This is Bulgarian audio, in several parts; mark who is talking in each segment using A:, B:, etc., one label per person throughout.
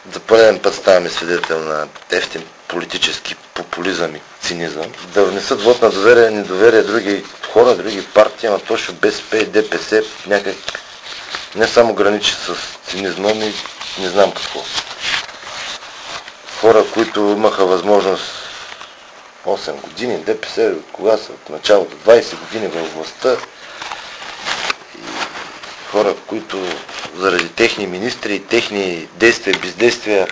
A: За пореден път ставаме свидетел на ефтин политически популизъм и цинизъм. Да внесат вот на доверие, недоверие други хора, други партии, ама точно БСП и ДПС някак не само граничи с цинизма, ми не знам какво. Хора, които имаха възможност 8 години, ДПС, кога са от началото, 20 години във властта, и хора, които заради техни министри и техни действия и бездействия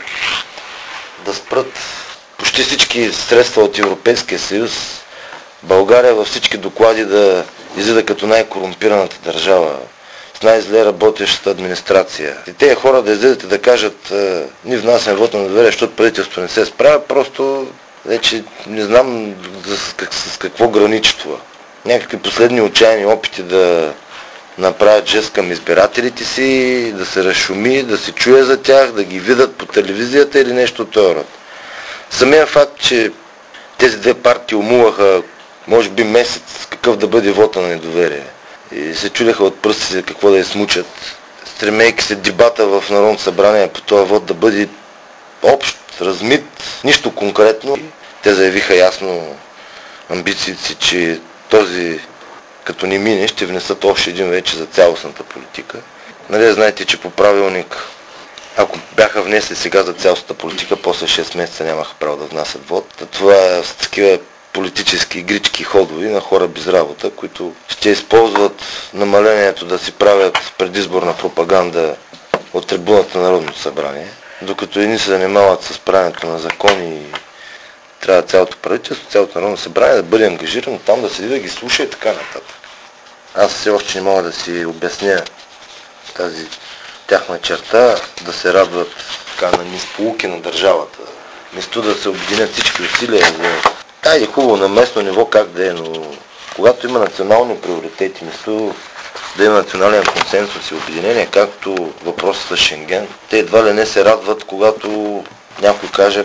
A: да спрат почти всички средства от Европейския съюз, България във всички доклади да излиза като най-корумпираната държава, с най-зле работещата администрация. И тези хора да излизат и да кажат, ние внасяме вот на недоверие, защото правителството не се справя, просто вече не знам с какво граничи това. Някакви последни отчаяни опити да направят жест към избирателите си, да се разшуми, да се чуе за тях, да ги видят по телевизията или нещо от този род. Самия факт, че тези две партии умуваха, може би месец, какъв да бъде вота на недоверие. И се чудеха от пръстите какво да измучат, стремейки се дебата в Народното събрание по този вод да бъде общ, размит, нищо конкретно. Те заявиха ясно амбициите си, че този като не мине, ще внесат още един вече за цялостната политика. Нали, знаете, че по правилник, ако бяха внесли сега за цялостната политика, после 6 месеца нямаха право да внасят вод. Това е с такива политически игрички ходови на хора без работа, които ще използват намалението да си правят предизборна пропаганда от трибуната на Народното събрание, докато едни се занимават с правенето на закони и трябва цялото правителство, цялото Народно събрание да бъде ангажирано там, да седи да ги слуша и така нататък. Аз все още не мога да си обясня тази тяхна черта, да се радват така на нисполуки на държавата. Вместо да се обединят всички усилия за... Е хубаво на местно ниво как да е, но когато има национални приоритети, вместо да има национален консенсус и обединение, както въпросът с Шенген, те едва ли не се радват, когато някой каже,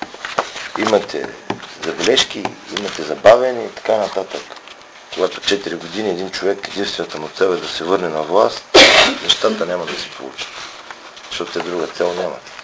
A: имате забележки, имате забавяне и така нататък. Когато 4 години един човек, единствената му цел е да се върне на власт, нещата няма да се получат, защото те друга цел нямат.